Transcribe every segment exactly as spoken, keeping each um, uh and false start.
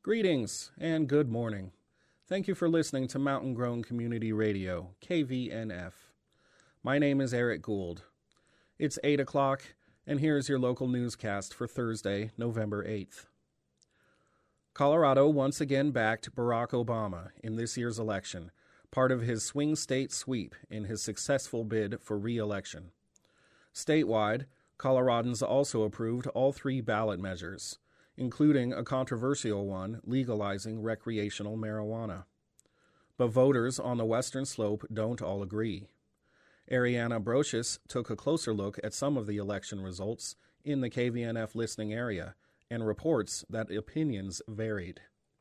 Greetings and good morning. Thank you for listening to Mountain Grown Community Radio, K V N F. My name is Eric Gould. It's eight o'clock, and here's your local newscast for Thursday, November eighth. Colorado once again backed Barack Obama in this year's election, part of his swing state sweep in his successful bid for re-election. Statewide, Coloradans also approved all three ballot measures, including a controversial one legalizing recreational marijuana. But voters on the western slope don't all agree. Ariana Brocious took a closer look at some of the election results in the K V N F listening area and reports that opinions varied.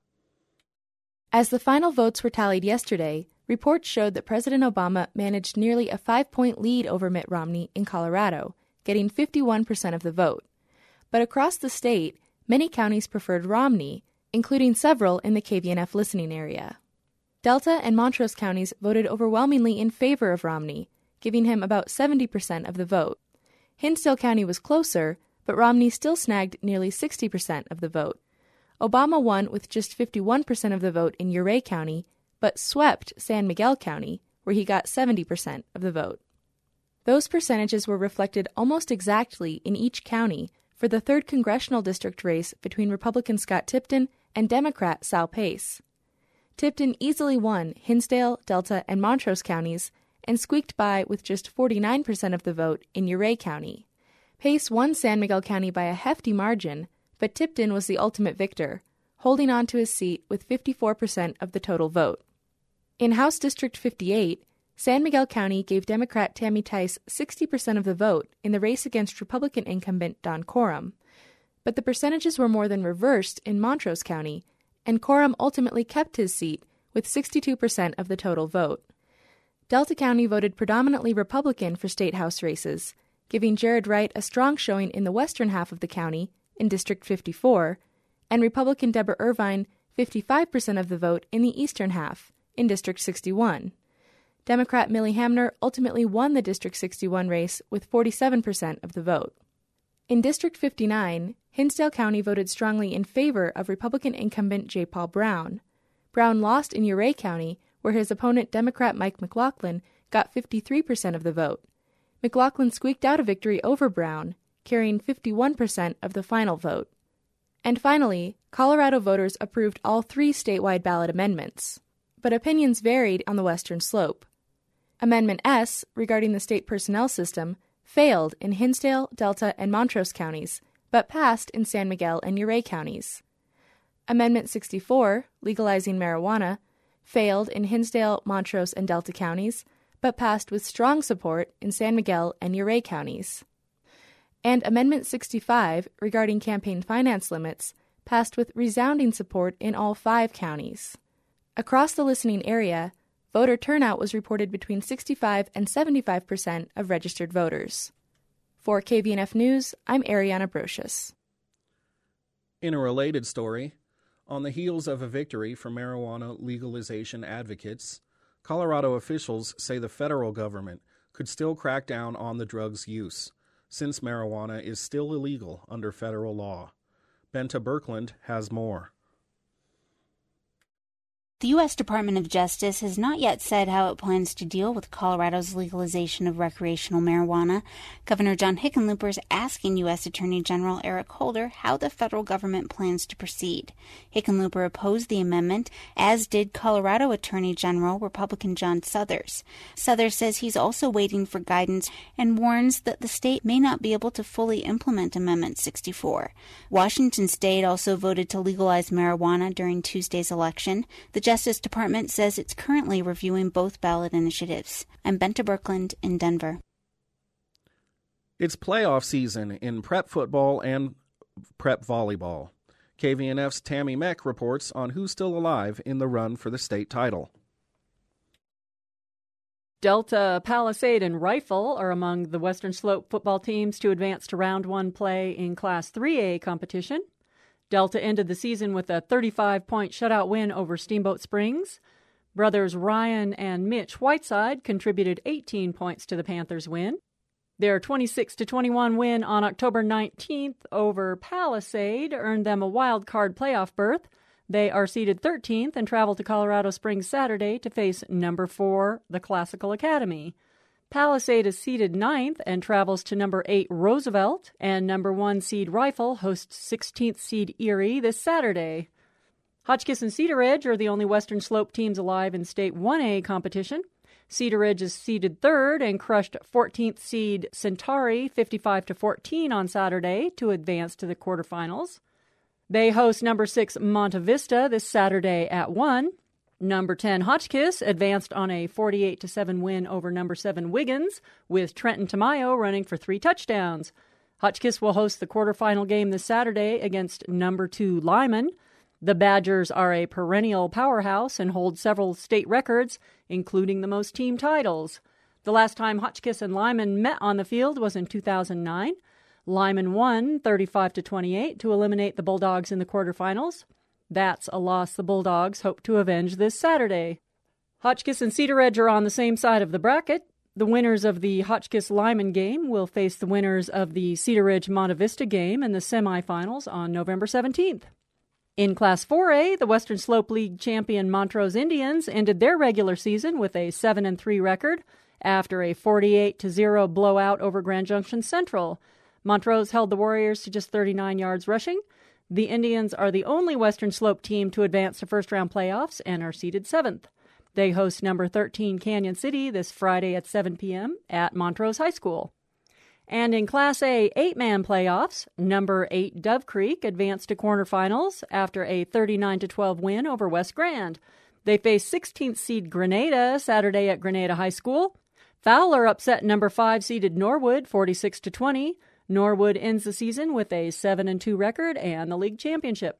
As the final votes were tallied yesterday, reports showed that President Obama managed nearly a five-point lead over Mitt Romney in Colorado, getting fifty-one percent of the vote. But across the state, many counties preferred Romney, including several in the K V N F listening area. Delta and Montrose counties voted overwhelmingly in favor of Romney, giving him about seventy percent of the vote. Hinsdale County was closer, but Romney still snagged nearly sixty percent of the vote. Obama won with just fifty-one percent of the vote in Ouray County, but swept San Miguel County, where he got seventy percent of the vote. Those percentages were reflected almost exactly in each county for the third congressional district race between Republican Scott Tipton and Democrat Sal Pace. Tipton easily won Hinsdale, Delta, and Montrose counties and squeaked by with just forty-nine percent of the vote in Ouray County. Pace won San Miguel County by a hefty margin, but Tipton was the ultimate victor, holding on to his seat with fifty-four percent of the total vote. In House District fifty-eight, San Miguel County gave Democrat Tammy Tice sixty percent of the vote in the race against Republican incumbent Don Coram, but the percentages were more than reversed in Montrose County, and Coram ultimately kept his seat with sixty-two percent of the total vote. Delta County voted predominantly Republican for state house races, giving Jared Wright a strong showing in the western half of the county, in District fifty-four, and Republican Deborah Irvine fifty-five percent of the vote in the eastern half, in District sixty-one. Democrat Millie Hamner ultimately won the District sixty-one race with forty-seven percent of the vote. In District fifty-nine, Hinsdale County voted strongly in favor of Republican incumbent J. Paul Brown. Brown lost in Ouray County, where his opponent Democrat Mike McLaughlin got fifty-three percent of the vote. McLaughlin squeaked out a victory over Brown, carrying fifty-one percent of the final vote. And finally, Colorado voters approved all three statewide ballot amendments, but opinions varied on the western slope. Amendment S, regarding the state personnel system, failed in Hinsdale, Delta, and Montrose counties, but passed in San Miguel and Ouray counties. Amendment sixty-four, legalizing marijuana, failed in Hinsdale, Montrose, and Delta counties, but passed with strong support in San Miguel and Ouray counties. And Amendment sixty-five, regarding campaign finance limits, passed with resounding support in all five counties. Across the listening area, voter turnout was reported between sixty-five and seventy-five percent of registered voters. For K V N F News, I'm Ariana Brocious. In a related story, on the heels of a victory for marijuana legalization advocates, Colorado officials say the federal government could still crack down on the drug's use, since marijuana is still illegal under federal law. Benta Birkeland has more. The U S Department of Justice has not yet said how it plans to deal with Colorado's legalization of recreational marijuana. Governor John Hickenlooper is asking U S Attorney General Eric Holder how the federal government plans to proceed. Hickenlooper opposed the amendment, as did Colorado Attorney General Republican John Suthers. Suthers says he's also waiting for guidance and warns that the state may not be able to fully implement Amendment sixty-four. Washington State also voted to legalize marijuana during Tuesday's election. The Justice Department says it's currently reviewing both ballot initiatives. I'm Benta Birkeland in Denver. It's playoff season in prep football and prep volleyball. K V N F's Tammy Meck reports on who's still alive in the run for the state title. Delta, Palisade, and Rifle are among the Western Slope football teams to advance to round one play in Class three A competition. Delta ended the season with a thirty-five point shutout win over Steamboat Springs. Brothers Ryan and Mitch Whiteside contributed eighteen points to the Panthers' win. Their twenty-six to twenty-one win on October nineteenth over Palisade earned them a wild card playoff berth. They are seeded thirteenth and travel to Colorado Springs Saturday to face number four, the Classical Academy. Palisade is seeded ninth and travels to number eight, Roosevelt, and number one seed Rifle hosts sixteenth seed Erie this Saturday. Hotchkiss and Cedar Ridge are the only Western Slope teams alive in State one A competition. Cedar Ridge is seeded third and crushed fourteenth seed Centauri fifty-five to fourteen on Saturday to advance to the quarterfinals. They host number six Monta Vista this Saturday at one. Number ten Hotchkiss advanced on a forty-eight to seven win over number seven Wiggins, with Trenton Tamayo running for three touchdowns. Hotchkiss will host the quarterfinal game this Saturday against number two Lyman. The Badgers are a perennial powerhouse and hold several state records, including the most team titles. The last time Hotchkiss and Lyman met on the field was in two thousand nine. Lyman won thirty-five to twenty-eight to eliminate the Bulldogs in the quarterfinals. That's a loss the Bulldogs hope to avenge this Saturday. Hotchkiss and Cedar Ridge are on the same side of the bracket. The winners of the Hotchkiss-Lyman game will face the winners of the Cedar Ridge-Monta Vista game in the semifinals on November seventeenth. In Class four A, the Western Slope League champion Montrose Indians ended their regular season with a seven and three record after a forty-eight to zero blowout over Grand Junction Central. Montrose held the Warriors to just thirty-nine yards rushing. The Indians are the only Western Slope team to advance to first-round playoffs and are seeded seventh. They host number thirteen Canyon City this Friday at seven p.m. at Montrose High School. And in Class A eight-man playoffs, number eight Dove Creek advanced to quarterfinals after a thirty-nine to twelve win over West Grand. They face sixteenth seed Grenada Saturday at Grenada High School. Fowler upset number five seeded Norwood forty-six to twenty. Norwood ends the season with a seven and two record and the league championship.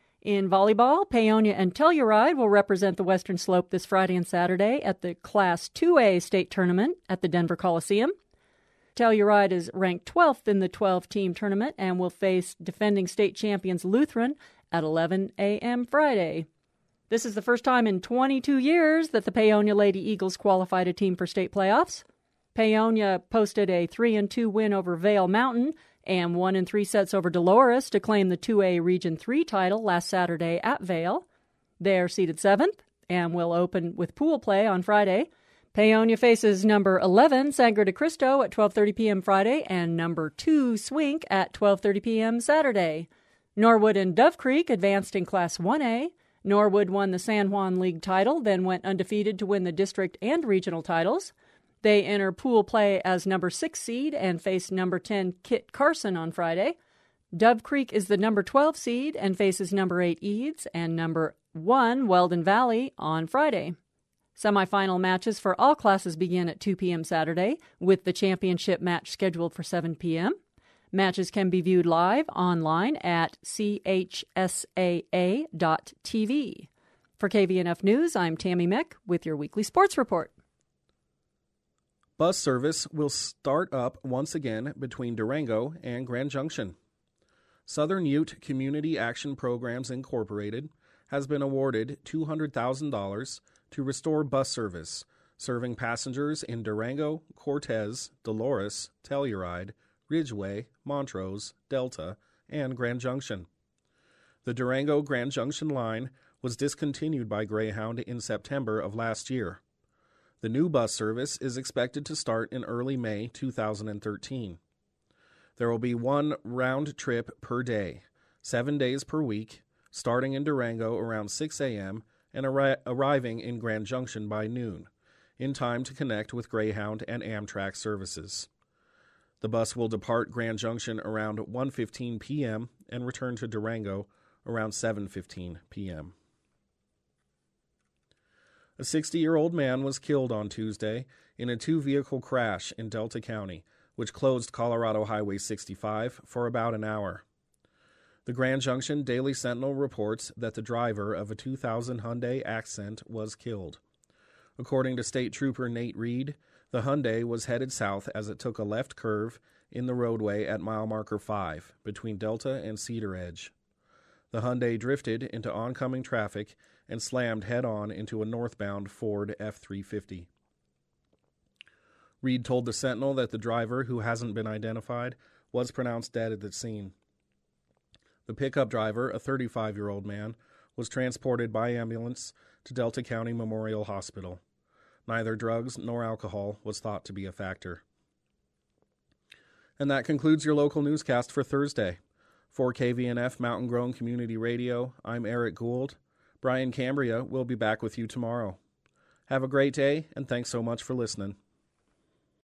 In volleyball, Paonia and Telluride will represent the Western Slope this Friday and Saturday at the Class two A state tournament at the Denver Coliseum. Telluride is ranked twelfth in the twelve-team tournament and will face defending state champions Lutheran at eleven a.m. Friday. This is the first time in twenty-two years that the Paonia Lady Eagles qualified a team for state playoffs. Paonia posted a three and two win over Vail Mountain and one in three sets over Dolores to claim the two A Region three title last Saturday at Vail. They are seeded seventh and will open with pool play on Friday. Paonia faces number eleven Sangre de Cristo at twelve thirty p.m. Friday and number two Swink at twelve thirty p.m. Saturday. Norwood and Dove Creek advanced in Class one A. Norwood won the San Juan League title, then went undefeated to win the district and regional titles. They enter pool play as number six seed and face number ten Kit Carson on Friday. Dove Creek is the number twelve seed and faces number eight Eads and number one Weldon Valley on Friday. Semifinal matches for all classes begin at two p.m. Saturday, with the championship match scheduled for seven p.m. Matches can be viewed live online at c h s a a dot t v. For K V N F News, I'm Tammy Meck with your weekly sports report. Bus service will start up once again between Durango and Grand Junction. Southern Ute Community Action Programs Incorporated has been awarded two hundred thousand dollars to restore bus service, serving passengers in Durango, Cortez, Dolores, Telluride, Ridgeway, Montrose, Delta, and Grand Junction. The Durango-Grand Junction line was discontinued by Greyhound in September of last year. The new bus service is expected to start in early May two thousand thirteen. There will be one round trip per day, seven days per week, starting in Durango around six a.m. and arri- arriving in Grand Junction by noon, in time to connect with Greyhound and Amtrak services. The bus will depart Grand Junction around one fifteen p.m. and return to Durango around seven fifteen p.m. A sixty-year-old man was killed on Tuesday in a two-vehicle crash in Delta County, which closed Colorado Highway sixty-five for about an hour. The Grand Junction Daily Sentinel reports that the driver of a two thousand Hyundai Accent was killed. According to State Trooper Nate Reed, the Hyundai was headed south as it took a left curve in the roadway at mile marker five between Delta and Cedar Edge. The Hyundai drifted into oncoming traffic and slammed head-on into a northbound Ford F three fifty. Reed told the Sentinel that the driver, who hasn't been identified, was pronounced dead at the scene. The pickup driver, a thirty-five-year-old man, was transported by ambulance to Delta County Memorial Hospital. Neither drugs nor alcohol was thought to be a factor. And that concludes your local newscast for Thursday. For K V N F Mountain Grown Community Radio, I'm Eric Gould. Brian Cambria will be back with you tomorrow. Have a great day, and thanks so much for listening.